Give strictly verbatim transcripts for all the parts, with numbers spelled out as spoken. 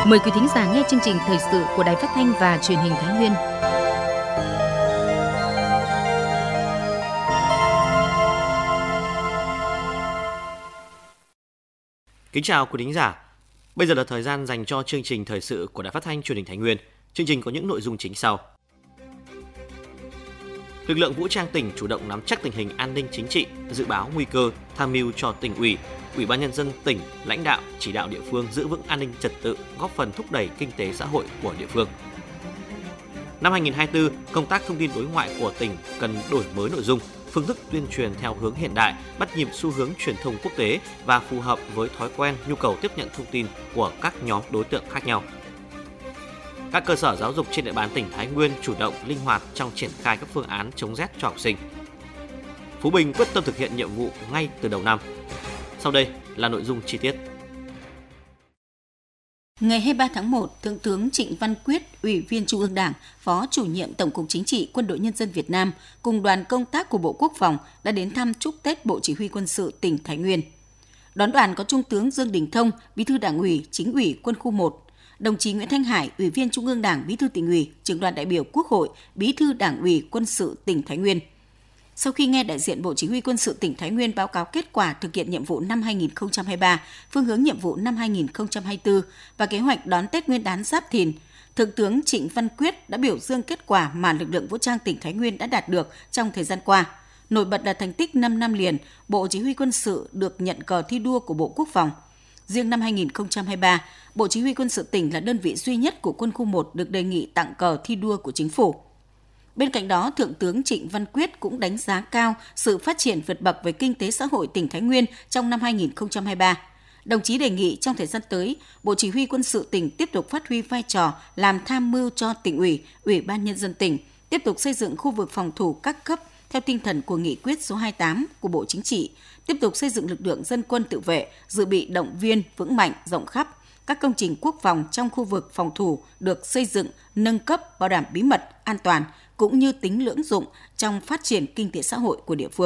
Mời quý thính giả nghe chương trình thời sự của Đài Phát thanh và Truyền hình Thái Nguyên. Kính chào quý thính giả. Bây giờ là thời gian dành cho chương trình thời sự của Đài Phát thanh Truyền hình Thái Nguyên. Chương trình có những nội dung chính sau. Lực lượng vũ trang tỉnh chủ động nắm chắc tình hình an ninh chính trị, dự báo nguy cơ, tham mưu cho tỉnh ủy, Ủy ban nhân dân tỉnh, lãnh đạo, chỉ đạo địa phương giữ vững an ninh trật tự, góp phần thúc đẩy kinh tế xã hội của địa phương. Năm hai không hai tư, công tác thông tin đối ngoại của tỉnh cần đổi mới nội dung, phương thức tuyên truyền theo hướng hiện đại, bắt nhịp xu hướng truyền thông quốc tế và phù hợp với thói quen, nhu cầu tiếp nhận thông tin của các nhóm đối tượng khác nhau. Các cơ sở giáo dục trên địa bàn tỉnh Thái Nguyên chủ động, linh hoạt trong triển khai các phương án chống rét cho học sinh. Phú Bình quyết tâm thực hiện nhiệm vụ ngay từ đầu năm. Sau đây là nội dung chi tiết. Ngày hai mươi ba tháng một, Thượng tướng Trịnh Văn Quyết, Ủy viên Trung ương Đảng, Phó Chủ nhiệm Tổng cục Chính trị Quân đội Nhân dân Việt Nam cùng đoàn công tác của Bộ Quốc phòng đã đến thăm chúc Tết Bộ Chỉ huy Quân sự tỉnh Thái Nguyên. Đón đoàn có Trung tướng Dương Đình Thông, Bí thư Đảng ủy, Chính ủy Quân khu một, đồng chí Nguyễn Thanh Hải, Ủy viên Trung ương Đảng, Bí thư Tỉnh ủy, Trưởng đoàn đại biểu Quốc hội, Bí thư Đảng ủy Quân sự tỉnh Thái Nguyên. Sau khi nghe đại diện Bộ Chỉ huy Quân sự tỉnh Thái Nguyên báo cáo kết quả thực hiện nhiệm vụ năm hai không hai ba, phương hướng nhiệm vụ năm hai không hai tư và kế hoạch đón Tết Nguyên đán Giáp Thìn, Thượng tướng Trịnh Văn Quyết đã biểu dương kết quả mà lực lượng vũ trang tỉnh Thái Nguyên đã đạt được trong thời gian qua. Nổi bật là thành tích năm năm liền, Bộ Chỉ huy Quân sự được nhận cờ thi đua của Bộ Quốc phòng. Riêng năm hai không hai ba, Bộ Chỉ huy Quân sự tỉnh là đơn vị duy nhất của Quân khu một được đề nghị tặng cờ thi đua của Chính phủ. Bên cạnh đó, Thượng tướng Trịnh Văn Quyết cũng đánh giá cao sự phát triển vượt bậc về kinh tế xã hội tỉnh Thái Nguyên trong năm hai không hai ba. Đồng chí đề nghị trong thời gian tới, Bộ Chỉ huy Quân sự tỉnh tiếp tục phát huy vai trò làm tham mưu cho Tỉnh ủy, Ủy ban nhân dân tỉnh, tiếp tục xây dựng khu vực phòng thủ các cấp theo tinh thần của nghị quyết số hai mươi tám của Bộ Chính trị, tiếp tục xây dựng lực lượng dân quân tự vệ, dự bị động viên vững mạnh, rộng khắp. Các công trình quốc phòng trong khu vực phòng thủ được xây dựng, nâng cấp, bảo đảm bí mật, an toàn, cũng như tính lưỡng dụng trong phát triển kinh tế xã hội của địa phương.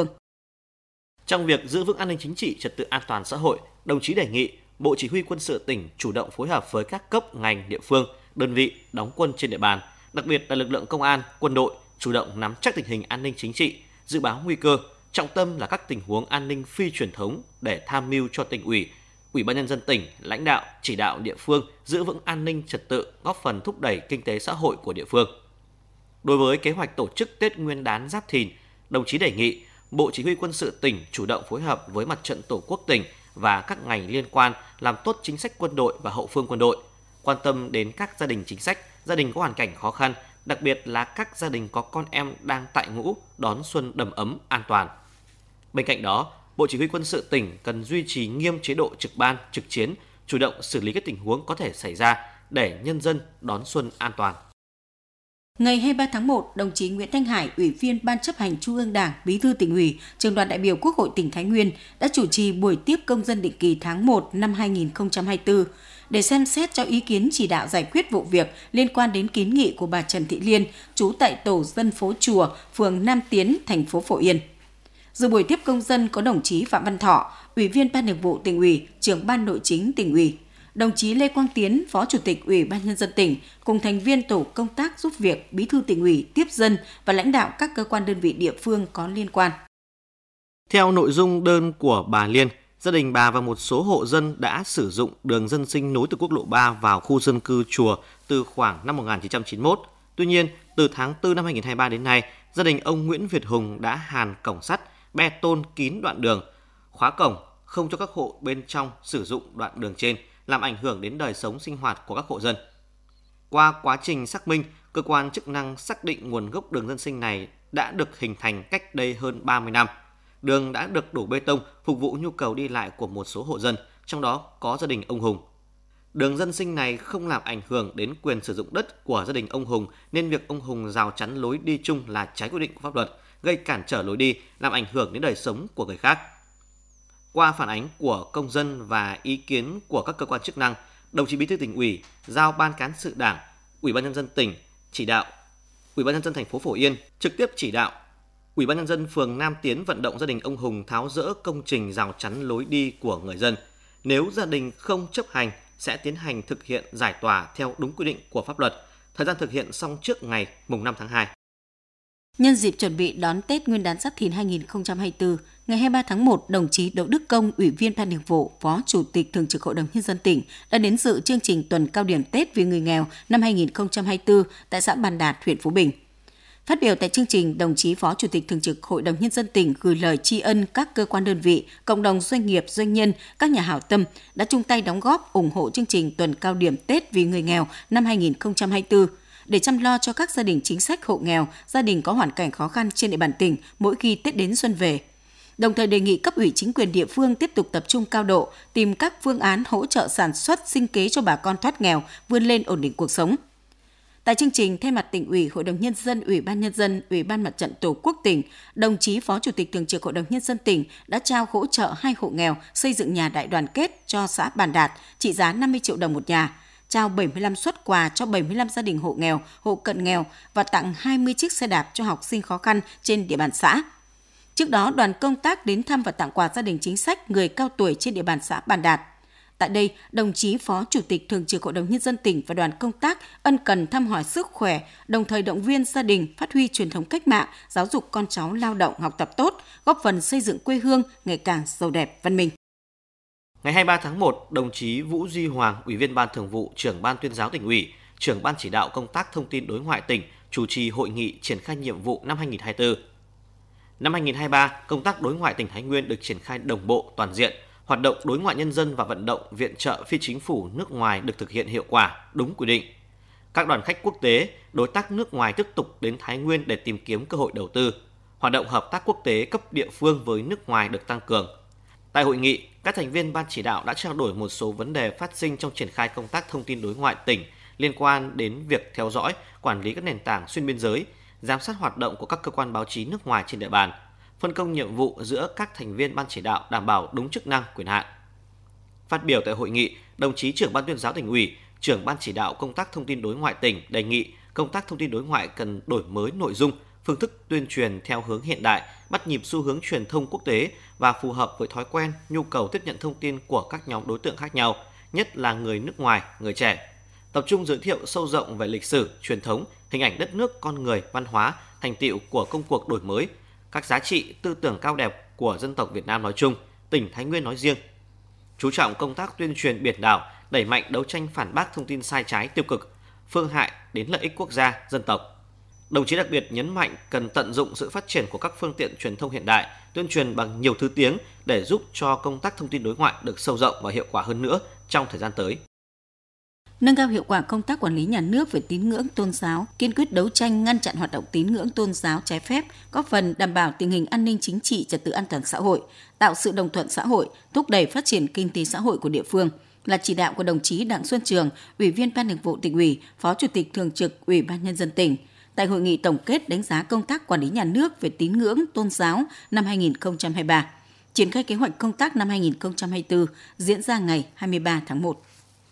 Trong việc giữ vững an ninh chính trị, trật tự an toàn xã hội, đồng chí đề nghị Bộ Chỉ huy Quân sự tỉnh chủ động phối hợp với các cấp ngành địa phương, đơn vị đóng quân trên địa bàn, đặc biệt là lực lượng công an, quân đội, chủ động nắm chắc tình hình an ninh chính trị, dự báo nguy cơ, trọng tâm là các tình huống an ninh phi truyền thống để tham mưu cho Tỉnh ủy, Ủy ban nhân dân tỉnh, lãnh đạo, chỉ đạo địa phương giữ vững an ninh trật tự, góp phần thúc đẩy kinh tế xã hội của địa phương. Đối với kế hoạch tổ chức Tết Nguyên đán Giáp Thìn, đồng chí đề nghị Bộ Chỉ huy Quân sự tỉnh chủ động phối hợp với Mặt trận Tổ quốc tỉnh và các ngành liên quan làm tốt chính sách quân đội và hậu phương quân đội, quan tâm đến các gia đình chính sách, gia đình có hoàn cảnh khó khăn, đặc biệt là các gia đình có con em đang tại ngũ đón xuân đầm ấm, an toàn. Bên cạnh đó, Bộ Chỉ huy Quân sự tỉnh cần duy trì nghiêm chế độ trực ban, trực chiến, chủ động xử lý các tình huống có thể xảy ra để nhân dân đón xuân an toàn. Ngày hai mươi ba tháng một, đồng chí Nguyễn Thanh Hải, Ủy viên Ban chấp hành Trung ương Đảng, Bí thư Tỉnh ủy, Trưởng đoàn đại biểu Quốc hội tỉnh Thái Nguyên đã chủ trì buổi tiếp công dân định kỳ tháng một năm hai không hai tư để xem xét cho ý kiến chỉ đạo giải quyết vụ việc liên quan đến kiến nghị của bà Trần Thị Liên, trú tại tổ dân phố Chùa, phường Nam Tiến, thành phố Phổ Yên. Dự buổi tiếp công dân có đồng chí Phạm Văn Thọ, Ủy viên Ban Thường vụ Tỉnh ủy, Trưởng Ban Nội chính Tỉnh ủy, đồng chí Lê Quang Tiến, Phó Chủ tịch Ủy ban nhân dân tỉnh, cùng thành viên tổ công tác giúp việc Bí thư Tỉnh ủy tiếp dân và lãnh đạo các cơ quan đơn vị địa phương có liên quan. Theo nội dung đơn của bà Liên, gia đình bà và một số hộ dân đã sử dụng đường dân sinh nối từ quốc lộ ba vào khu dân cư Chùa từ khoảng năm một nghìn chín trăm chín mươi mốt. Tuy nhiên, từ tháng tư năm hai không hai ba đến nay, gia đình ông Nguyễn Việt Hùng đã hàn cổng sắt, bê tôn kín đoạn đường, khóa cổng, không cho các hộ bên trong sử dụng đoạn đường trên, làm ảnh hưởng đến đời sống sinh hoạt của các hộ dân. Qua quá trình xác minh, cơ quan chức năng xác định nguồn gốc đường dân sinh này đã được hình thành cách đây hơn ba mươi năm. Đường đã được đổ bê tông phục vụ nhu cầu đi lại của một số hộ dân, trong đó có gia đình ông Hùng. Đường dân sinh này không làm ảnh hưởng đến quyền sử dụng đất của gia đình ông Hùng, nên việc ông Hùng rào chắn lối đi chung là trái quy định của pháp luật, gây cản trở lối đi, làm ảnh hưởng đến đời sống của người khác. Qua phản ánh của công dân và ý kiến của các cơ quan chức năng, đồng chí Bí thư Tỉnh ủy giao Ban Cán sự Đảng, Ủy ban nhân dân tỉnh chỉ đạo Ủy ban nhân dân thành phố Phổ Yên trực tiếp chỉ đạo Ủy ban nhân dân phường Nam Tiến vận động gia đình ông Hùng tháo dỡ công trình rào chắn lối đi của người dân. Nếu gia đình không chấp hành sẽ tiến hành thực hiện giải tỏa theo đúng quy định của pháp luật. Thời gian thực hiện xong trước ngày mùng năm tháng hai. Nhân dịp chuẩn bị đón Tết Nguyên đán Giáp Thìn hai không hai tư, ngày hai mươi ba tháng một, đồng chí Đỗ Đức Công, Ủy viên Ban Thường vụ, Phó Chủ tịch Thường trực Hội đồng Nhân dân tỉnh đã đến dự chương trình tuần cao điểm Tết vì người nghèo năm hai không hai tư tại xã Bàn Đạt, huyện Phú Bình. Phát biểu tại chương trình, đồng chí Phó Chủ tịch Thường trực Hội đồng Nhân dân tỉnh gửi lời tri ân các cơ quan đơn vị, cộng đồng doanh nghiệp, doanh nhân, các nhà hảo tâm đã chung tay đóng góp ủng hộ chương trình tuần cao điểm Tết vì người nghèo năm hai không hai tư để chăm lo cho các gia đình chính sách hộ nghèo, gia đình có hoàn cảnh khó khăn trên địa bàn tỉnh mỗi khi Tết đến xuân về. Đồng thời đề nghị cấp ủy chính quyền địa phương tiếp tục tập trung cao độ, tìm các phương án hỗ trợ sản xuất sinh kế cho bà con thoát nghèo, vươn lên ổn định cuộc sống. Tại chương trình, thay mặt Tỉnh ủy, Hội đồng Nhân dân, Ủy ban Nhân dân, Ủy ban Mặt trận Tổ quốc tỉnh, đồng chí Phó Chủ tịch Thường trực Hội đồng Nhân dân tỉnh đã trao hỗ trợ hai hộ nghèo xây dựng nhà đại đoàn kết cho xã Bàn Đạt, trị giá năm mươi triệu đồng một nhà, trao bảy mươi lăm suất quà cho bảy mươi lăm gia đình hộ nghèo, hộ cận nghèo và tặng hai mươi chiếc xe đạp cho học sinh khó khăn trên địa bàn xã. Trước đó, đoàn công tác đến thăm và tặng quà gia đình chính sách người cao tuổi trên địa bàn xã Bàn Đạt. Tại đây, đồng chí Phó Chủ tịch Thường trực Hội đồng Nhân dân tỉnh và đoàn công tác ân cần thăm hỏi sức khỏe, đồng thời động viên gia đình phát huy truyền thống cách mạng, giáo dục con cháu lao động, học tập tốt, góp phần xây dựng quê hương ngày càng giàu đẹp, văn minh. Ngày hai mươi ba tháng một, đồng chí Vũ Duy Hoàng, Ủy viên Ban Thường vụ, Trưởng Ban Tuyên giáo Tỉnh ủy, Trưởng Ban Chỉ đạo Công tác Thông tin Đối ngoại tỉnh chủ trì hội nghị triển khai nhiệm vụ năm hai không hai tư. Năm hai không hai ba, công tác đối ngoại tỉnh Thái Nguyên được triển khai đồng bộ, toàn diện. Hoạt động đối ngoại nhân dân và vận động viện trợ phi chính phủ nước ngoài được thực hiện hiệu quả, đúng quy định. Các đoàn khách quốc tế, đối tác nước ngoài tiếp tục đến Thái Nguyên để tìm kiếm cơ hội đầu tư. Hoạt động hợp tác quốc tế cấp địa phương với nước ngoài được tăng cường. Tại hội nghị, các thành viên ban chỉ đạo đã trao đổi một số vấn đề phát sinh trong triển khai công tác thông tin đối ngoại tỉnh liên quan đến việc theo dõi, quản lý các nền tảng xuyên biên giới, giám sát hoạt động của các cơ quan báo chí nước ngoài trên địa bàn, phân công nhiệm vụ giữa các thành viên ban chỉ đạo đảm bảo đúng chức năng, quyền hạn. Phát biểu tại hội nghị, đồng chí Trưởng Ban Tuyên giáo Tỉnh ủy, Trưởng Ban Chỉ đạo Công tác Thông tin Đối ngoại tỉnh đề nghị công tác thông tin đối ngoại cần đổi mới nội dung, phương thức tuyên truyền theo hướng hiện đại, bắt nhịp xu hướng truyền thông quốc tế và phù hợp với thói quen, nhu cầu tiếp nhận thông tin của các nhóm đối tượng khác nhau, nhất là người nước ngoài, người trẻ. Tập trung giới thiệu sâu rộng về lịch sử, truyền thống, hình ảnh đất nước, con người, văn hóa, thành tựu của công cuộc đổi mới, các giá trị tư tưởng cao đẹp của dân tộc Việt Nam nói chung, tỉnh Thái Nguyên nói riêng. Chú trọng công tác tuyên truyền biển đảo, đẩy mạnh đấu tranh phản bác thông tin sai trái tiêu cực, phương hại đến lợi ích quốc gia, dân tộc. Đồng chí đặc biệt nhấn mạnh cần tận dụng sự phát triển của các phương tiện truyền thông hiện đại, tuyên truyền bằng nhiều thứ tiếng để giúp cho công tác thông tin đối ngoại được sâu rộng và hiệu quả hơn nữa trong thời gian tới. Nâng cao hiệu quả công tác quản lý nhà nước về tín ngưỡng tôn giáo, kiên quyết đấu tranh ngăn chặn hoạt động tín ngưỡng tôn giáo trái phép, góp phần đảm bảo tình hình an ninh chính trị, trật tự an toàn xã hội, tạo sự đồng thuận xã hội, thúc đẩy phát triển kinh tế xã hội của địa phương là chỉ đạo của đồng chí Đặng Xuân Trường, Ủy viên Ban Thường vụ Tỉnh ủy, Phó Chủ tịch Thường trực Ủy ban Nhân dân tỉnh. Tại hội nghị tổng kết đánh giá công tác quản lý nhà nước về tín ngưỡng tôn giáo năm hai không hai ba, triển khai kế hoạch công tác năm hai không hai tư diễn ra ngày hai mươi ba tháng một.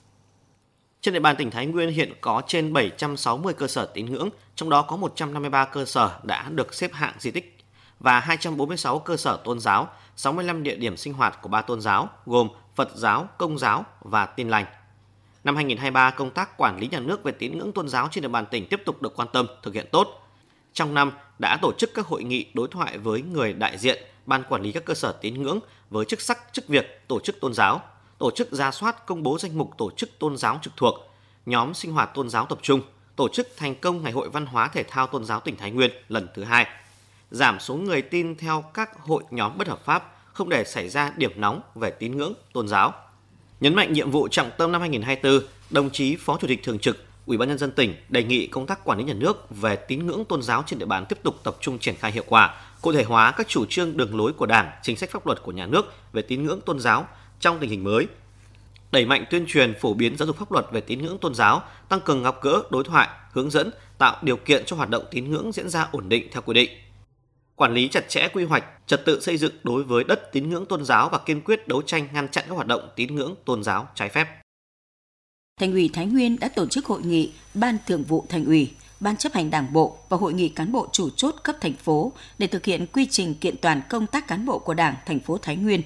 Trên địa bàn tỉnh Thái Nguyên hiện có trên bảy trăm sáu mươi cơ sở tín ngưỡng, trong đó có một trăm năm mươi ba cơ sở đã được xếp hạng di tích và hai trăm bốn mươi sáu cơ sở tôn giáo, sáu mươi lăm địa điểm sinh hoạt của ba tôn giáo gồm Phật giáo, Công giáo và Tin lành. Năm hai không hai ba, công tác quản lý nhà nước về tín ngưỡng tôn giáo trên địa bàn tỉnh tiếp tục được quan tâm, thực hiện tốt. Trong năm đã tổ chức các hội nghị đối thoại với người đại diện ban quản lý các cơ sở tín ngưỡng với chức sắc, chức việc tổ chức tôn giáo, tổ chức rà soát công bố danh mục tổ chức tôn giáo trực thuộc, nhóm sinh hoạt tôn giáo tập trung, tổ chức thành công Ngày hội Văn hóa Thể thao Tôn giáo tỉnh Thái Nguyên lần thứ hai, giảm số người tin theo các hội nhóm bất hợp pháp, không để xảy ra điểm nóng về tín ngưỡng tôn giáo. Nhấn mạnh nhiệm vụ trọng tâm năm hai không hai tư, đồng chí Phó Chủ tịch Thường trực Ủy ban Nhân dân tỉnh đề nghị công tác quản lý nhà nước về tín ngưỡng tôn giáo trên địa bàn tiếp tục tập trung triển khai hiệu quả, cụ thể hóa các chủ trương đường lối của Đảng, chính sách pháp luật của nhà nước về tín ngưỡng tôn giáo trong tình hình mới. Đẩy mạnh tuyên truyền phổ biến giáo dục pháp luật về tín ngưỡng tôn giáo, tăng cường gặp gỡ, đối thoại, hướng dẫn, tạo điều kiện cho hoạt động tín ngưỡng diễn ra ổn định theo quy định. Quản lý chặt chẽ quy hoạch, trật tự xây dựng đối với đất tín ngưỡng tôn giáo và kiên quyết đấu tranh ngăn chặn các hoạt động tín ngưỡng tôn giáo trái phép. Thành ủy Thái Nguyên đã tổ chức hội nghị Ban Thường vụ Thành ủy, Ban chấp hành Đảng bộ và hội nghị cán bộ chủ chốt cấp thành phố để thực hiện quy trình kiện toàn công tác cán bộ của Đảng thành phố Thái Nguyên.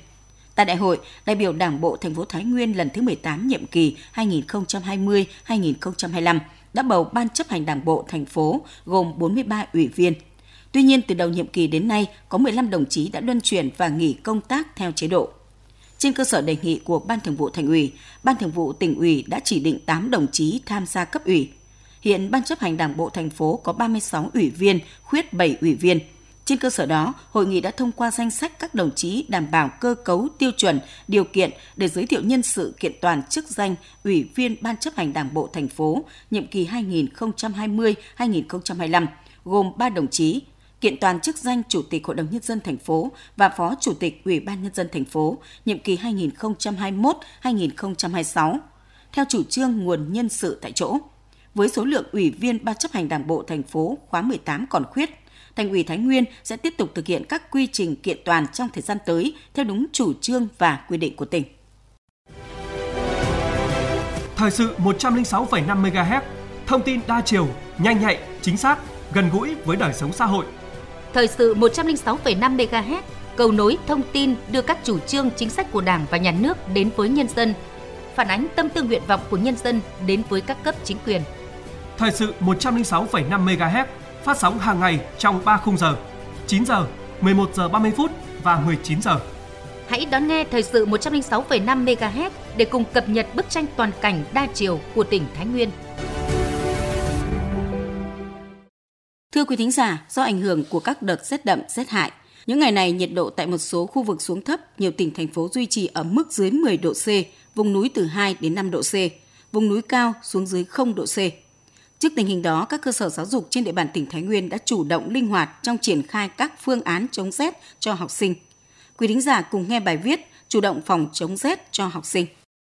Tại đại hội, đại biểu Đảng bộ thành phố Thái Nguyên lần thứ mười tám nhiệm kỳ hai nghìn không trăm hai mươi đến hai nghìn không trăm hai mươi lăm đã bầu Ban chấp hành Đảng bộ thành phố gồm bốn mươi ba ủy viên. Tuy nhiên, từ đầu nhiệm kỳ đến nay, có mười lăm đồng chí đã luân chuyển và nghỉ công tác theo chế độ. Trên cơ sở đề nghị của Ban Thường vụ Thành ủy, Ban Thường vụ Tỉnh ủy đã chỉ định tám đồng chí tham gia cấp ủy. Hiện Ban chấp hành Đảng bộ thành phố có ba mươi sáu ủy viên, khuyết bảy ủy viên. Trên cơ sở đó, hội nghị đã thông qua danh sách các đồng chí đảm bảo cơ cấu, tiêu chuẩn, điều kiện để giới thiệu nhân sự kiện toàn chức danh ủy viên Ban chấp hành Đảng bộ thành phố nhiệm kỳ hai nghìn không trăm hai mươi đến hai nghìn không trăm hai mươi lăm, gồm ba đồng chí, kiện toàn chức danh Chủ tịch Hội đồng Nhân dân thành phố và Phó Chủ tịch Ủy ban Nhân dân thành phố nhiệm kỳ hai nghìn không trăm hai mươi mốt đến hai nghìn không trăm hai mươi sáu, theo chủ trương nguồn nhân sự tại chỗ. Với số lượng ủy viên Ban chấp hành Đảng bộ thành phố khóa mười tám còn khuyết, Thành ủy Thái Nguyên sẽ tiếp tục thực hiện các quy trình kiện toàn trong thời gian tới theo đúng chủ trương và quy định của tỉnh. Thời sự một trăm lẻ sáu phẩy năm mê ga héc, thông tin đa chiều, nhanh nhạy, chính xác, gần gũi với đời sống xã hội. Thời sự một trăm lẻ sáu phẩy năm mê ga héc, cầu nối thông tin đưa các chủ trương chính sách của Đảng và Nhà nước đến với nhân dân, phản ánh tâm tư nguyện vọng của nhân dân đến với các cấp chính quyền. Thời sự một trăm lẻ sáu phẩy năm mê ga héc phát sóng hàng ngày trong ba khung giờ: chín giờ, mười một giờ ba mươi phút và mười chín giờ. Hãy đón nghe thời sự một trăm lẻ sáu phẩy năm mê ga héc để cùng cập nhật bức tranh toàn cảnh đa chiều của tỉnh Thái Nguyên. Thưa quý thính giả, do ảnh hưởng của các đợt rét đậm, rét hại, những ngày này nhiệt độ tại một số khu vực xuống thấp, nhiều tỉnh thành phố duy trì ở mức dưới mười độ C, vùng núi từ hai đến năm độ C, vùng núi cao xuống dưới không độ C. Trước tình hình đó, các cơ sở giáo dục trên địa bàn tỉnh Thái Nguyên đã chủ động linh hoạt trong triển khai các phương án chống rét cho học sinh. Quý thính giả cùng nghe bài viết Chủ động phòng chống rét cho học sinh.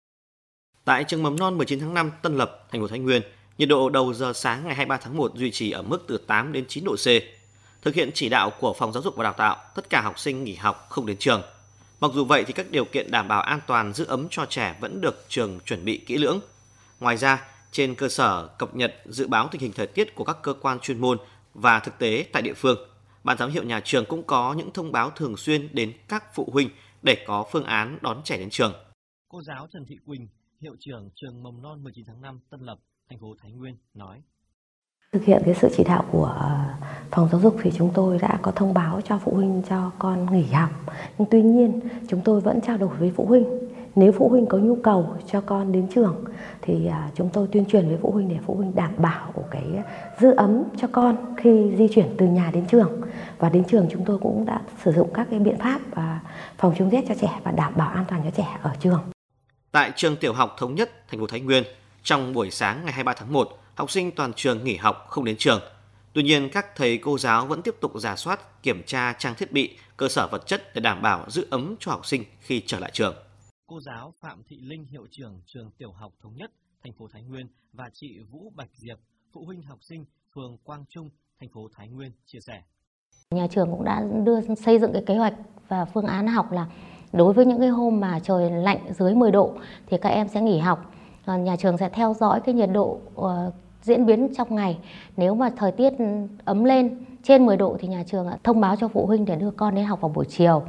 Tại trường mầm non mười chín tháng năm Tân Lập, thành phố Thái Nguyên, nhiệt độ đầu giờ sáng ngày hai mươi ba tháng một duy trì ở mức từ tám đến chín độ C. Thực hiện chỉ đạo của Phòng Giáo dục và Đào tạo, tất cả học sinh nghỉ học không đến trường. Mặc dù vậy thì các điều kiện đảm bảo an toàn giữ ấm cho trẻ vẫn được trường chuẩn bị kỹ lưỡng. Ngoài ra, trên cơ sở cập nhật dự báo tình hình thời tiết của các cơ quan chuyên môn và thực tế tại địa phương, Ban giám hiệu nhà trường cũng có những thông báo thường xuyên đến các phụ huynh để có phương án đón trẻ đến trường. Cô giáo Trần Thị Quỳnh, hiệu trưởng trường mầm non mười chín tháng năm Tân Lập, thành phố Thái Nguyên nói: Thực hiện cái sự chỉ đạo của Phòng Giáo dục thì chúng tôi đã có thông báo cho phụ huynh cho con nghỉ học. Nhưng tuy nhiên chúng tôi vẫn trao đổi với phụ huynh. Nếu phụ huynh có nhu cầu cho con đến trường thì chúng tôi tuyên truyền với phụ huynh để phụ huynh đảm bảo cái giữ ấm cho con khi di chuyển từ nhà đến trường. Và đến trường chúng tôi cũng đã sử dụng các cái biện pháp phòng chống rét cho trẻ và đảm bảo an toàn cho trẻ ở trường. Tại trường tiểu học Thống Nhất, thành phố Thái Nguyên, trong buổi sáng ngày hai mươi ba tháng một, học sinh toàn trường nghỉ học không đến trường. Tuy nhiên, các thầy cô giáo vẫn tiếp tục rà soát, kiểm tra trang thiết bị, cơ sở vật chất để đảm bảo giữ ấm cho học sinh khi trở lại trường. Cô giáo Phạm Thị Linh, hiệu trưởng trường tiểu học Thống Nhất, thành phố Thái Nguyên và chị Vũ Bạch Diệp, phụ huynh học sinh phường Quang Trung, thành phố Thái Nguyên chia sẻ: Nhà trường cũng đã đưa xây dựng cái kế hoạch và phương án học là đối với những cái hôm mà trời lạnh dưới mười độ thì các em sẽ nghỉ học. Nhà trường sẽ theo dõi cái nhiệt độ uh, diễn biến trong ngày. Nếu mà thời tiết ấm lên trên mười độ thì nhà trường thông báo cho phụ huynh để đưa con đến học vào buổi chiều.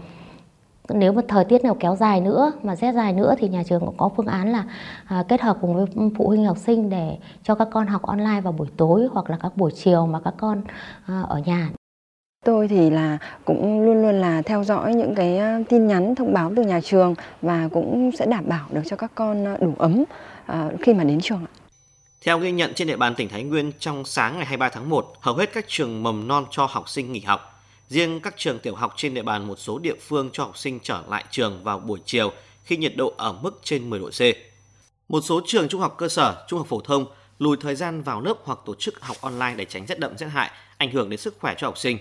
Nếu mà thời tiết nào kéo dài nữa mà rét dài nữa thì nhà trường cũng có phương án là à, kết hợp cùng với phụ huynh học sinh để cho các con học online vào buổi tối hoặc là các buổi chiều mà các con à, ở nhà. Tôi thì là cũng luôn luôn là theo dõi những cái tin nhắn thông báo từ nhà trường và cũng sẽ đảm bảo được cho các con đủ ấm à, khi mà đến trường. Theo ghi nhận trên địa bàn tỉnh Thái Nguyên, trong sáng ngày hai mươi ba tháng một, hầu hết các trường mầm non cho học sinh nghỉ học. Riêng các trường tiểu học trên địa bàn một số địa phương cho học sinh trở lại trường vào buổi chiều khi nhiệt độ ở mức trên mười độ C. Một số trường trung học cơ sở, trung học phổ thông lùi thời gian vào lớp hoặc tổ chức học online để tránh rét đậm rét hại, ảnh hưởng đến sức khỏe cho học sinh.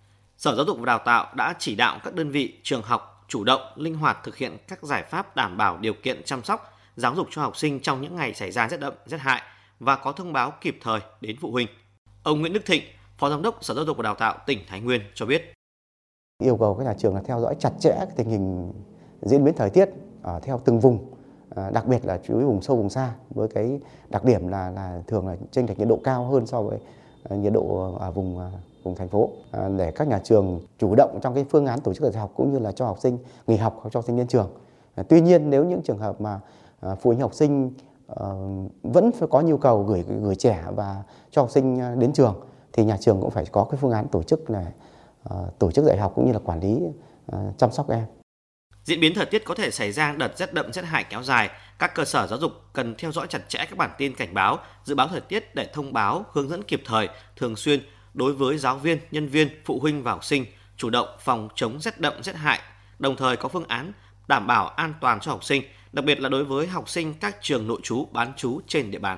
Sở Giáo dục và Đào tạo đã chỉ đạo các đơn vị, trường học chủ động, linh hoạt thực hiện các giải pháp đảm bảo điều kiện chăm sóc, giáo dục cho học sinh trong những ngày xảy ra rét đậm rét hại và có thông báo kịp thời đến phụ huynh. Ông Nguyễn Đức Thịnh, Phó Giám đốc Sở Giáo dục và Đào tạo tỉnh Thái Nguyên cho biết: Yêu cầu các nhà trường là theo dõi chặt chẽ tình hình diễn biến thời tiết ở theo từng vùng, đặc biệt là chú ý vùng sâu vùng xa với cái đặc điểm là là thường là chênh lệch nhiệt độ cao hơn so với nhiệt độ ở vùng cùng thành phố để các nhà trường chủ động trong cái phương án tổ chức dạy học cũng như là cho học sinh nghỉ học hoặc cho học sinh đến trường. Tuy nhiên nếu những trường hợp mà phụ huynh học sinh vẫn phải có nhu cầu gửi gửi trẻ và cho học sinh đến trường thì nhà trường cũng phải có cái phương án tổ chức là tổ chức dạy học cũng như là quản lý chăm sóc em. Diễn biến thời tiết có thể xảy ra đợt rét đậm rét hại kéo dài. Các cơ sở giáo dục cần theo dõi chặt chẽ các bản tin cảnh báo, dự báo thời tiết để thông báo, hướng dẫn kịp thời, thường xuyên đối với giáo viên, nhân viên, phụ huynh và học sinh, chủ động phòng chống rét đậm rét hại, đồng thời có phương án đảm bảo an toàn cho học sinh, đặc biệt là đối với học sinh các trường nội trú, bán trú trên địa bàn.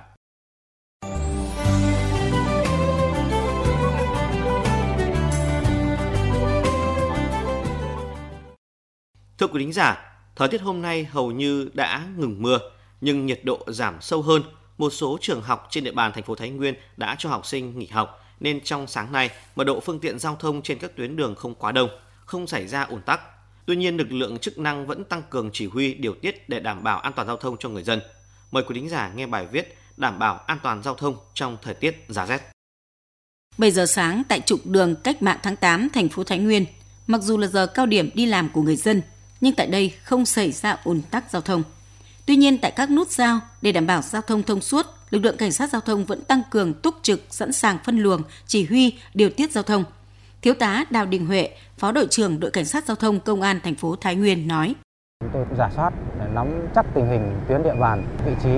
Thưa quý thính giả, thời tiết hôm nay hầu như đã ngừng mưa, nhưng nhiệt độ giảm sâu hơn. Một số trường học trên địa bàn thành phố Thái Nguyên đã cho học sinh nghỉ học, nên trong sáng nay, mật độ phương tiện giao thông trên các tuyến đường không quá đông, không xảy ra ùn tắc. Tuy nhiên, lực lượng chức năng vẫn tăng cường chỉ huy điều tiết để đảm bảo an toàn giao thông cho người dân. Mời quý thính giả nghe bài viết đảm bảo an toàn giao thông trong thời tiết giá rét. bảy giờ sáng tại trục đường Cách mạng tháng tám, thành phố Thái Nguyên, mặc dù là giờ cao điểm đi làm của người dân, nhưng tại đây không xảy ra ùn tắc giao thông. Tuy nhiên, tại các nút giao, để đảm bảo giao thông thông suốt, lực lượng cảnh sát giao thông vẫn tăng cường túc trực, sẵn sàng phân luồng, chỉ huy, điều tiết giao thông. Thiếu tá Đào Đình Huệ, Phó đội trưởng đội cảnh sát giao thông Công an thành phố Thái Nguyên nói: Chúng tôi rà soát để nắm chắc tình hình tuyến địa bàn, vị trí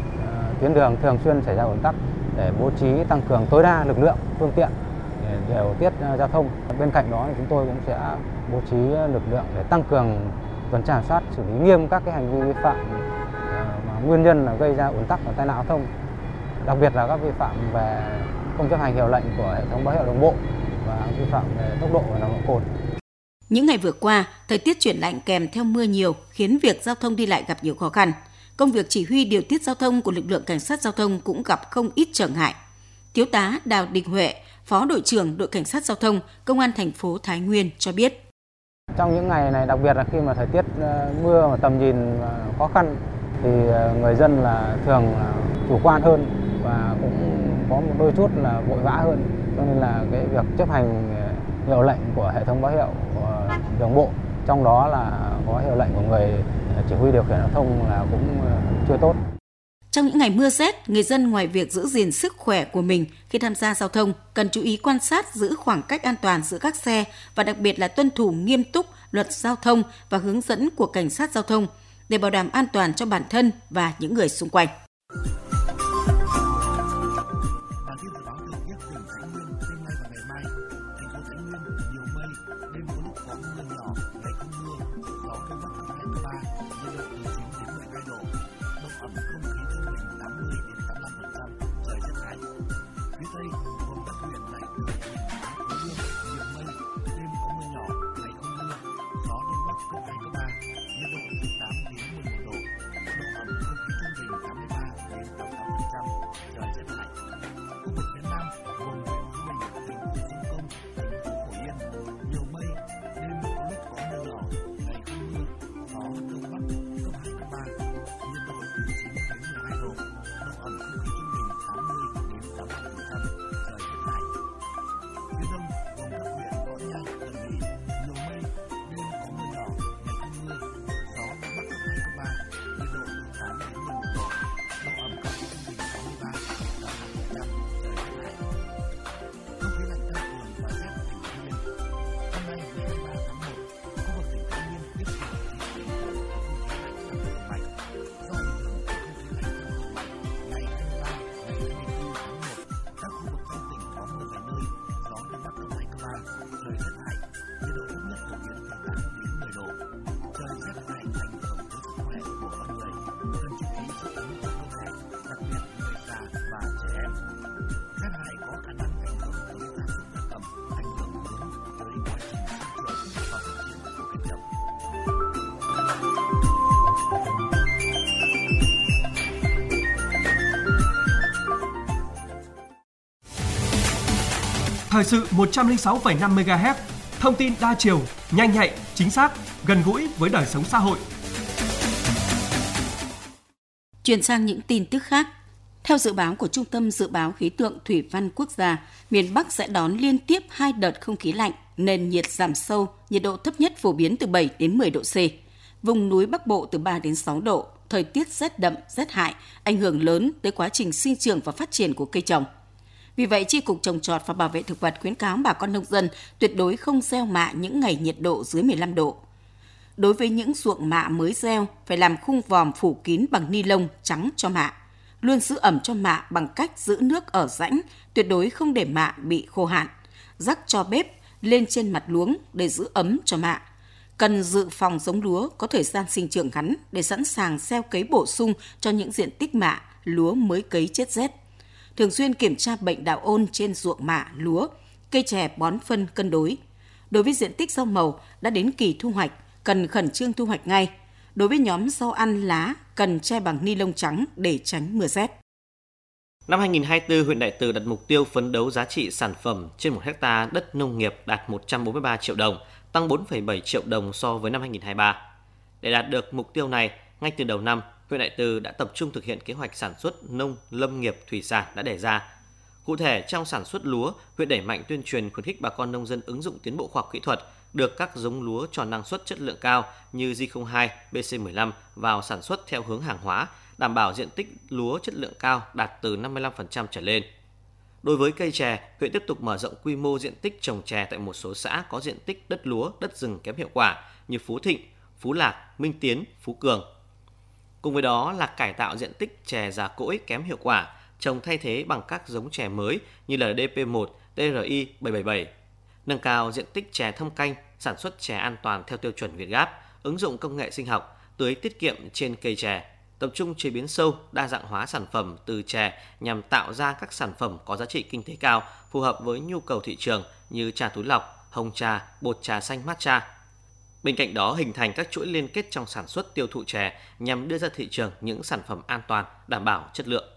uh, tuyến đường thường xuyên xảy ra ùn tắc để bố trí tăng cường tối đa lực lượng, phương tiện để điều tiết uh, giao thông. Bên cạnh đó thì chúng tôi cũng sẽ bố trí lực lượng để tăng cường tuần tra soát, xử lý nghiêm các cái hành vi vi phạm uh, mà nguyên nhân là gây ra ùn tắc và tai nạn giao thông. Đặc biệt là các vi phạm về không chấp hành hiệu lệnh của hệ thống báo hiệu đường bộ và vi phạm về tốc độ và nồng độ cồn. Những ngày vừa qua, thời tiết chuyển lạnh kèm theo mưa nhiều khiến việc giao thông đi lại gặp nhiều khó khăn. Công việc chỉ huy điều tiết giao thông của lực lượng cảnh sát giao thông cũng gặp không ít trở ngại. Thiếu tá Đào Đình Huệ, Phó đội trưởng đội cảnh sát giao thông Công an thành phố Thái Nguyên cho biết: Trong những ngày này, đặc biệt là khi mà thời tiết mưa và tầm nhìn khó khăn thì người dân là thường là chủ quan hơn và cũng có một đôi chút là vội vã hơn, cho nên là cái việc chấp hành hiệu lệnh của hệ thống báo hiệu của đường bộ, trong đó là có hiệu lệnh của người chỉ huy điều khiển giao thông là cũng chưa tốt. Trong những ngày mưa rét, người dân ngoài việc giữ gìn sức khỏe của mình khi tham gia giao thông cần chú ý quan sát, giữ khoảng cách an toàn giữa các xe và đặc biệt là tuân thủ nghiêm túc luật giao thông và hướng dẫn của cảnh sát giao thông để bảo đảm an toàn cho bản thân và những người xung quanh. Thời sự một trăm lẻ sáu phẩy năm mê ga héc, thông tin đa chiều, nhanh nhạy, chính xác, gần gũi với đời sống xã hội. Chuyển sang những tin tức khác. Theo dự báo của Trung tâm Dự báo Khí tượng Thủy văn Quốc gia, miền Bắc sẽ đón liên tiếp hai đợt không khí lạnh, nền nhiệt giảm sâu, nhiệt độ thấp nhất phổ biến từ bảy đến mười độ C. Vùng núi Bắc Bộ từ ba đến sáu độ, thời tiết rét đậm, rét hại, ảnh hưởng lớn tới quá trình sinh trưởng và phát triển của cây trồng. Vì vậy, Chi cục Trồng trọt và Bảo vệ thực vật khuyến cáo bà con nông dân tuyệt đối không gieo mạ những ngày nhiệt độ dưới mười lăm độ. Đối với những ruộng mạ mới gieo, phải làm khung vòm phủ kín bằng ni lông trắng cho mạ. Luôn giữ ẩm cho mạ bằng cách giữ nước ở rãnh, tuyệt đối không để mạ bị khô hạn. Rắc tro bếp lên trên mặt luống để giữ ấm cho mạ. Cần dự phòng giống lúa có thời gian sinh trưởng ngắn để sẵn sàng gieo cấy bổ sung cho những diện tích mạ lúa mới cấy chết rét. Thường xuyên kiểm tra bệnh đạo ôn trên ruộng mạ lúa, cây chè bón phân cân đối. Đối với diện tích rau màu đã đến kỳ thu hoạch, cần khẩn trương thu hoạch ngay. Đối với nhóm rau ăn lá, cần che bằng ni lông trắng để tránh mưa rét. Năm hai nghìn không trăm hai mươi tư, huyện Đại Từ đặt mục tiêu phấn đấu giá trị sản phẩm trên một hectare đất nông nghiệp đạt một trăm bốn mươi ba triệu đồng, tăng bốn phẩy bảy triệu đồng so với năm hai nghìn không trăm hai mươi ba. Để đạt được mục tiêu này, ngay từ đầu năm, huyện Đại Từ đã tập trung thực hiện kế hoạch sản xuất nông lâm nghiệp thủy sản đã đề ra. Cụ thể, trong sản xuất lúa, huyện đẩy mạnh tuyên truyền khuyến khích bà con nông dân ứng dụng tiến bộ khoa học kỹ thuật, được các giống lúa cho năng suất chất lượng cao như G không hai, B C mười lăm vào sản xuất theo hướng hàng hóa, đảm bảo diện tích lúa chất lượng cao đạt từ năm mươi lăm phần trăm trở lên. Đối với cây chè, huyện tiếp tục mở rộng quy mô diện tích trồng chè tại một số xã có diện tích đất lúa, đất rừng kém hiệu quả như Phú Thịnh, Phú Lạc, Minh Tiến, Phú Cường. Cùng với đó là cải tạo diện tích chè già cỗi kém hiệu quả, trồng thay thế bằng các giống chè mới như là D P một, T R I bảy bảy bảy. Nâng cao diện tích chè thâm canh, sản xuất chè an toàn theo tiêu chuẩn Việt Gáp, ứng dụng công nghệ sinh học, tưới tiết kiệm trên cây chè, tập trung chế biến sâu, đa dạng hóa sản phẩm từ chè nhằm tạo ra các sản phẩm có giá trị kinh tế cao, phù hợp với nhu cầu thị trường như trà túi lọc, hồng trà, bột trà xanh matcha. Bên cạnh đó, hình thành các chuỗi liên kết trong sản xuất tiêu thụ chè nhằm đưa ra thị trường những sản phẩm an toàn, đảm bảo chất lượng.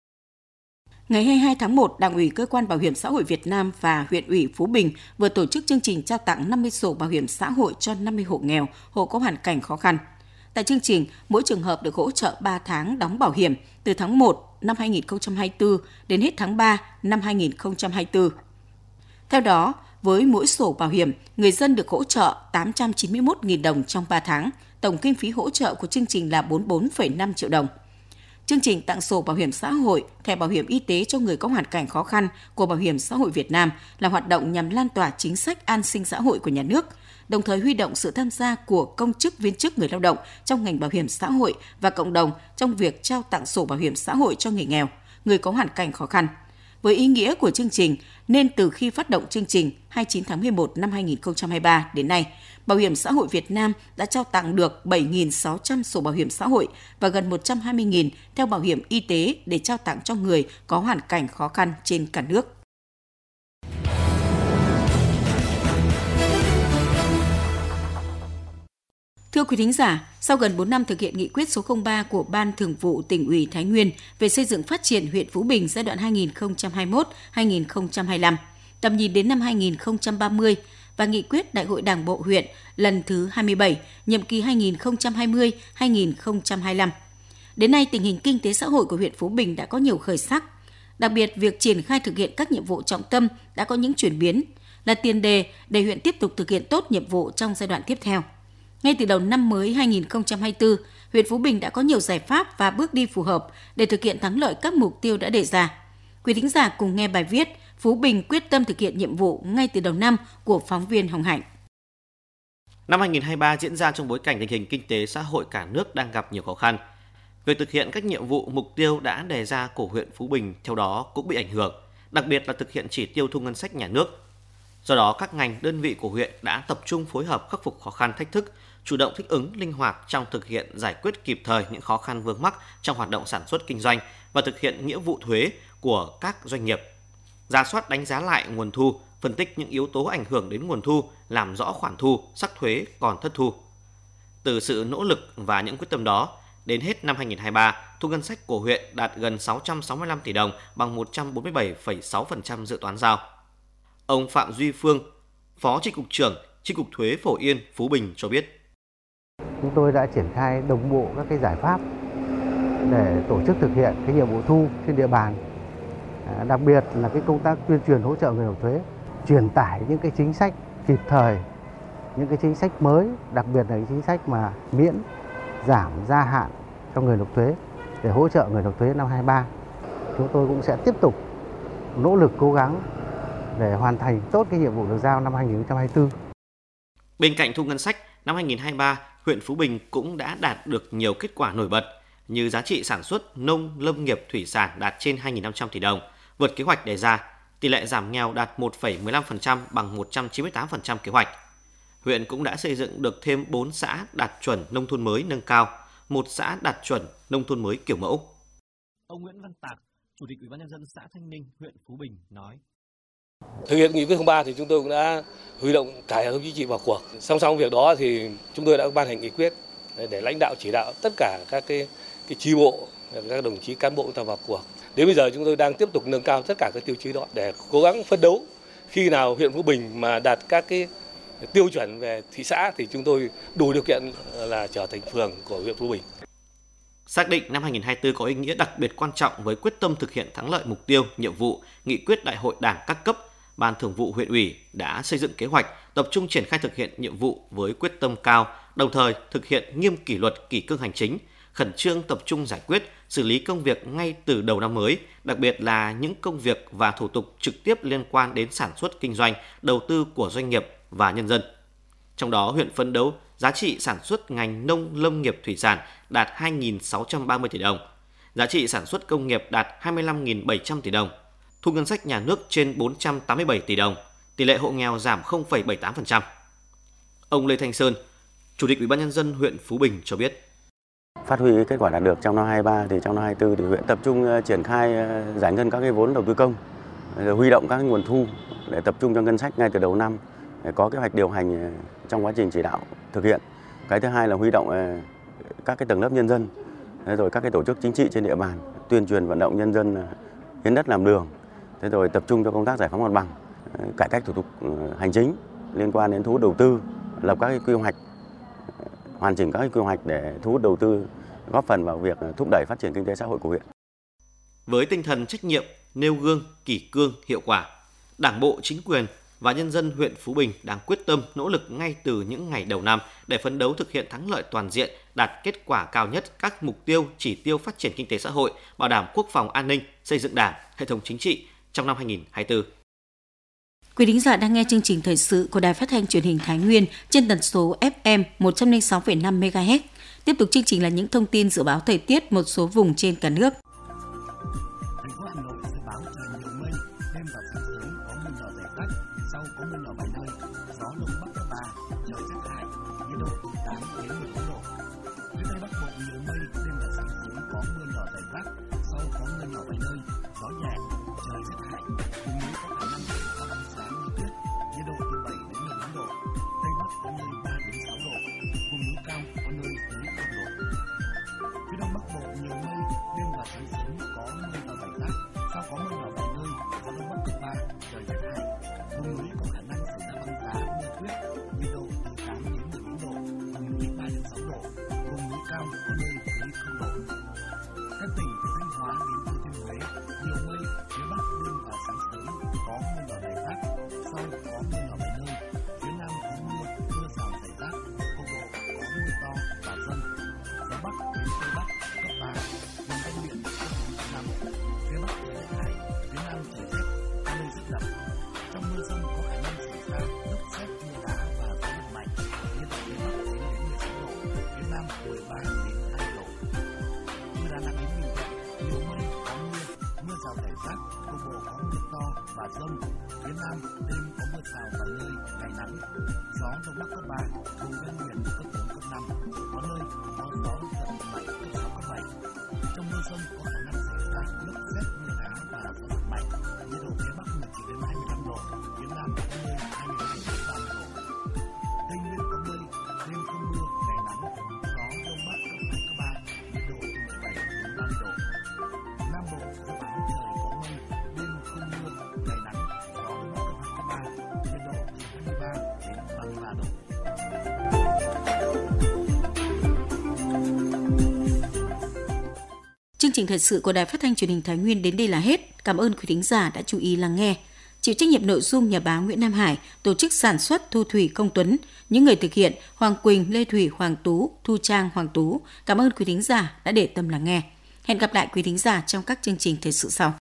Ngày hai mươi hai tháng một, Đảng ủy Cơ quan Bảo hiểm xã hội Việt Nam và huyện ủy Phú Bình vừa tổ chức chương trình trao tặng năm mươi sổ bảo hiểm xã hội cho năm mươi hộ nghèo, hộ có hoàn cảnh khó khăn. Tại chương trình, mỗi trường hợp được hỗ trợ ba tháng đóng bảo hiểm từ tháng một năm hai nghìn không trăm hai mươi tư đến hết tháng ba năm hai nghìn không trăm hai mươi tư. Theo đó, với mỗi sổ bảo hiểm, người dân được hỗ trợ tám trăm chín mươi mốt nghìn đồng trong ba tháng. Tổng kinh phí hỗ trợ của chương trình là bốn mươi bốn phẩy năm triệu đồng. Chương trình tặng sổ bảo hiểm xã hội, thẻ bảo hiểm y tế cho người có hoàn cảnh khó khăn của Bảo hiểm xã hội Việt Nam là hoạt động nhằm lan tỏa chính sách an sinh xã hội của nhà nước, đồng thời huy động sự tham gia của công chức viên chức người lao động trong ngành bảo hiểm xã hội và cộng đồng trong việc trao tặng sổ bảo hiểm xã hội cho người nghèo, người có hoàn cảnh khó khăn. Với ý nghĩa của chương trình, nên từ khi phát động chương trình hai mươi chín tháng mười một năm hai nghìn không trăm hai mươi ba đến nay, Bảo hiểm xã hội Việt Nam đã trao tặng được bảy nghìn sáu trăm sổ bảo hiểm xã hội và gần một trăm hai mươi nghìn theo bảo hiểm y tế để trao tặng cho người có hoàn cảnh khó khăn trên cả nước. Thưa quý thính giả, sau gần bốn năm thực hiện nghị quyết số không ba của Ban Thường vụ Tỉnh ủy Thái Nguyên về xây dựng phát triển huyện Phú Bình giai đoạn hai nghìn không trăm hai mươi mốt đến hai nghìn không trăm hai mươi lăm, tầm nhìn đến năm hai nghìn không trăm ba mươi và nghị quyết Đại hội Đảng bộ huyện lần thứ hai mươi bảy, nhiệm kỳ hai nghìn không trăm hai mươi đến hai nghìn không trăm hai mươi lăm. Đến nay, tình hình kinh tế xã hội của huyện Phú Bình đã có nhiều khởi sắc. Đặc biệt, việc triển khai thực hiện các nhiệm vụ trọng tâm đã có những chuyển biến, là tiền đề để huyện tiếp tục thực hiện tốt nhiệm vụ trong giai đoạn tiếp theo. Ngay từ đầu năm mới hai nghìn không trăm hai mươi tư, huyện Phú Bình đã có nhiều giải pháp và bước đi phù hợp để thực hiện thắng lợi các mục tiêu đã đề ra. Quý thính giả cùng nghe bài viết Phú Bình quyết tâm thực hiện nhiệm vụ ngay từ đầu năm của phóng viên Hồng Hạnh. Năm hai nghìn không trăm hai mươi ba diễn ra trong bối cảnh tình hình kinh tế xã hội cả nước đang gặp nhiều khó khăn. Việc thực hiện các nhiệm vụ mục tiêu đã đề ra của huyện Phú Bình theo đó cũng bị ảnh hưởng, đặc biệt là thực hiện chỉ tiêu thu ngân sách nhà nước. Do đó, các ngành đơn vị của huyện đã tập trung phối hợp khắc phục khó khăn thách thức, chủ động thích ứng linh hoạt trong thực hiện giải quyết kịp thời những khó khăn vướng mắc trong hoạt động sản xuất kinh doanh và thực hiện nghĩa vụ thuế của các doanh nghiệp. Rà soát đánh giá lại nguồn thu, phân tích những yếu tố ảnh hưởng đến nguồn thu, làm rõ khoản thu, sắc thuế còn thất thu. Từ sự nỗ lực và những quyết tâm đó, đến hết năm hai nghìn không trăm hai mươi ba, thu ngân sách của huyện đạt gần sáu trăm sáu mươi lăm tỷ đồng, bằng một trăm bốn mươi bảy phẩy sáu phần trăm dự toán giao. Ông Phạm Duy Phương, Phó Chi cục trưởng Chi cục Thuế Phổ Yên, Phú Bình cho biết. Chúng tôi đã triển khai đồng bộ các cái giải pháp để tổ chức thực hiện cái nhiệm vụ thu trên địa bàn. À, đặc biệt là cái công tác tuyên truyền hỗ trợ người nộp thuế, truyền tải những cái chính sách kịp thời, những cái chính sách mới, đặc biệt là cái chính sách mà miễn giảm gia hạn cho người nộp thuế để hỗ trợ người nộp thuế năm hai ba. Chúng tôi cũng sẽ tiếp tục nỗ lực cố gắng để hoàn thành tốt cái nhiệm vụ được giao năm hai nghìn không trăm hai mươi tư. Bên cạnh thu ngân sách, năm hai nghìn không trăm hai mươi ba, huyện Phú Bình cũng đã đạt được nhiều kết quả nổi bật như giá trị sản xuất nông lâm nghiệp thủy sản đạt trên hai nghìn năm trăm tỷ đồng, vượt kế hoạch đề ra, tỷ lệ giảm nghèo đạt một phẩy mười lăm phần trăm bằng một trăm chín mươi tám phần trăm kế hoạch. Huyện cũng đã xây dựng được thêm bốn xã đạt chuẩn nông thôn mới nâng cao, một xã đạt chuẩn nông thôn mới kiểu mẫu. Ông Nguyễn Văn Tạc, Chủ tịch Ủy ban nhân dân xã Thanh Ninh, huyện Phú Bình nói: Thực hiện nghị quyết không ba thì chúng tôi cũng đã huy động cả hệ thống chính trị vào cuộc. Song song việc đó thì chúng tôi đã ban hành nghị quyết để lãnh đạo chỉ đạo tất cả các cái, cái chi bộ, các đồng chí cán bộ chúng ta vào cuộc. Đến bây giờ chúng tôi đang tiếp tục nâng cao tất cả các tiêu chí đó để cố gắng phấn đấu. Khi nào huyện Phú Bình mà đạt các cái tiêu chuẩn về thị xã thì chúng tôi đủ điều kiện là trở thành phường của huyện Phú Bình. Xác định năm hai nghìn không trăm hai mươi tư có ý nghĩa đặc biệt quan trọng với quyết tâm thực hiện thắng lợi mục tiêu, nhiệm vụ, nghị quyết Đại hội Đảng các cấp, Ban Thường vụ huyện ủy đã xây dựng kế hoạch tập trung triển khai thực hiện nhiệm vụ với quyết tâm cao, đồng thời thực hiện nghiêm kỷ luật kỷ cương hành chính, khẩn trương tập trung giải quyết, xử lý công việc ngay từ đầu năm mới, đặc biệt là những công việc và thủ tục trực tiếp liên quan đến sản xuất kinh doanh, đầu tư của doanh nghiệp và nhân dân. Trong đó, huyện phấn đấu giá trị sản xuất ngành nông lâm nghiệp thủy sản đạt hai nghìn sáu trăm ba mươi tỷ đồng, giá trị sản xuất công nghiệp đạt hai mươi lăm nghìn bảy trăm tỷ đồng, thu ngân sách nhà nước trên bốn trăm tám mươi bảy tỷ đồng, tỷ lệ hộ nghèo giảm không phẩy bảy mươi tám phần trăm. Ông Lê Thanh Sơn, Chủ tịch Ủy ban nhân dân huyện Phú Bình cho biết: Phát huy kết quả đạt được trong năm hai ba thì trong năm hai tư thì huyện tập trung triển khai giải ngân các cái vốn đầu tư công, rồi huy động các nguồn thu để tập trung cho ngân sách ngay từ đầu năm, để có kế hoạch điều hành trong quá trình chỉ đạo thực hiện. Cái thứ hai là huy động các cái tầng lớp nhân dân, rồi các cái tổ chức chính trị trên địa bàn tuyên truyền vận động nhân dân hiến đất làm đường, thế rồi tập trung cho công tác giải phóng mặt bằng, cải cách thủ tục hành chính liên quan đến thu hút đầu tư, lập các cái quy hoạch, hoàn chỉnh các cái quy hoạch để thu hút đầu tư, góp phần vào việc thúc đẩy phát triển kinh tế xã hội của huyện. Với tinh thần trách nhiệm, nêu gương, kỷ cương, hiệu quả, Đảng bộ, chính quyền và nhân dân huyện Phú Bình đang quyết tâm nỗ lực ngay từ những ngày đầu năm để phấn đấu thực hiện thắng lợi toàn diện, đạt kết quả cao nhất các mục tiêu, chỉ tiêu phát triển kinh tế xã hội, bảo đảm quốc phòng an ninh, xây dựng Đảng, hệ thống chính trị trong năm hai nghìn không trăm hai mươi tư. Quý thính giả đang nghe chương trình thời sự của Đài Phát thanh Truyền hình Thái Nguyên trên tần số ép em một trăm lẻ sáu phẩy năm mê ga héc. Tiếp tục chương trình là những thông tin dự báo thời tiết một số vùng trên cả nước. Thành phố Hà Nội dự báo trời nhiều mây, đêm và sáng sớm có mưa nhỏ rải rác, sau có mưa nhỏ vài nơi, gió đông bắc cấp ba, trời rét hại, nhiệt độ từ tám đến mười bốn độ. Phía Tây Bắc Bộ nhiều mây, đêm và sáng sớm có mưa nhỏ rải rác, sau có mưa nhỏ vài nơi, gió nhẹ, trời rét hại, vùng núi có khả năng xảy ra băng giá mưa tuyết, nhiệt độ từ bảy đến mười bốn độ. Tây Bắc có nơi ba đến sáu độ, vùng núi cao có nơi dưới năm độ. Phía Đông Bắc Bộ nhiều mây, đêm và sáng sớm có mưa và rải rác, sau có mưa nhỏ vài nơi, gió đông bắc cấp ba, trời rét hại, vùng núi có khả năng xảy ra băng giá mưa tuyết, nhiệt độ từ tám đến mười bốn độ, vùng núi ba đến sáu độ, vùng núi cao có nơi dưới không độ. Các tỉnh từ Thanh Hóa đến Thừa Thiên Huế nhiều mây, phía Bắc đêm và sáng sớm có mưa nhỏ rải rác, sau có mưa nhỏ vài nơi, phía Nam có mưa, mưa rào rải rác, cục bộ có mưa to và dông. Gió Bắc đến Tây Bắc cấp ba, vùng ven biển cấp bốn, cấp năm, phía Bắc trời rét hại, phía Nam trời rét, có nơi rét đậm. Trong mưa dông có khả năng xảy ra lốc sét, mưa đá và gió giật mạnh, nhiệt độ phía Bắc chín đến mười sáu độ, phía Nam mười ba đến hai mươi độ. Từ Đà Nẵng đến Bình Thuận, nhiều mây, có mưa, mưa rào rải rác, cục bộ có mưa to và dông. Phía Nam đêm có mưa rào vài nơi, ngày nắng, gió đông bắc cấp ba, vùng ven biển cấp bốn, cấp năm, có nơi có gió giật mạnh cấp sáu, cấp bảy. Trong mưa dông có khả năng xảy ra lốc sét, mưa đá và gió giật mạnh, nhiệt độ phía Bắc mười chín đến hai mươi lăm độ, phía Nam có nơi hai mươi hai đến ba mươi độ. Tây Nguyên có mây, đêm không mưa, ngày nắng, gió đông bắc cấp hai, cấp ba, nhiệt độ từ mười bảy đến ba mươi độ. Nam Bộ dự báo trời có mây, đêm không mưa, ngày nắng, gió đông bắc cấp hai, cấp ba, nhiệt độ từ hai mươi ba đến ba mươi ba độ. trình thời sự của Đài Phát thanh Truyền hình Thái Nguyên đến đây là hết. Cảm ơn quý thính giả đã chú ý lắng nghe. Chịu trách nhiệm nội dung nhà báo Nguyễn Nam Hải, tổ chức sản xuất Thu Thủy Công Tuấn, những người thực hiện Hoàng Quỳnh, Lê Thủy, Hoàng Tú, Thu Trang, Hoàng Tú. Cảm ơn quý thính giả đã để tâm lắng nghe. Hẹn gặp lại quý thính giả trong các chương trình thời sự sau.